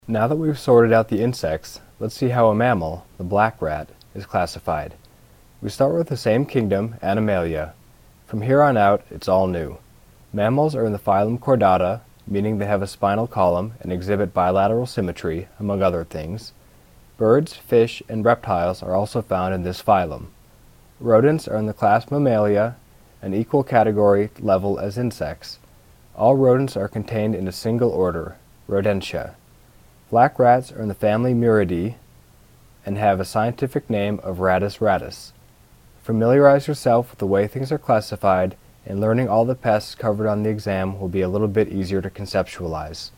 Now that we've sorted out the insects, let's see how a mammal, the black rat, is classified. We start with the same kingdom, Animalia. From here on out, it's all new. Mammals are in the phylum Chordata, meaning they have a spinal column and exhibit bilateral symmetry, among other things. Birds, fish, and reptiles are also found in this phylum. Rodents are in the class Mammalia, an equal category level as insects. All rodents are contained in a single order, Rodentia. Black rats are in the family Muridae and have a scientific name of Rattus rattus. Familiarize yourself with the way things are classified, and learning all the pests covered on the exam will be a little bit easier to conceptualize.